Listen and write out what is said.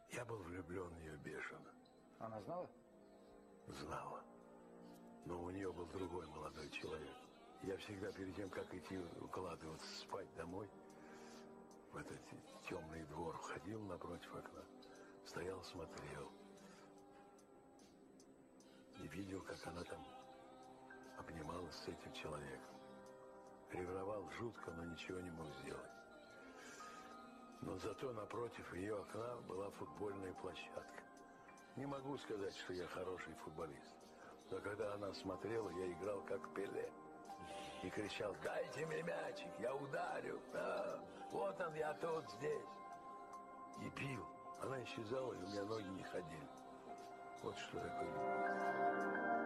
Я был влюблен в нее бешено. Она знала? Знала. Но у нее был другой молодой человек. Я всегда перед тем, как идти укладываться спать домой, в этот темный двор ходил напротив окна, стоял, смотрел. И видел, как она там обнималась с этим человеком. Ревновал жутко, но ничего не мог сделать. Но зато напротив ее окна была футбольная площадка. Не могу сказать, что я хороший футболист. Но когда она смотрела, я играл как Пеле. И кричал: дайте мне мячик, я ударю. А, вот он, я тут, здесь. И бил. Она исчезала, и у меня ноги не ходили. Вот что такое любовь.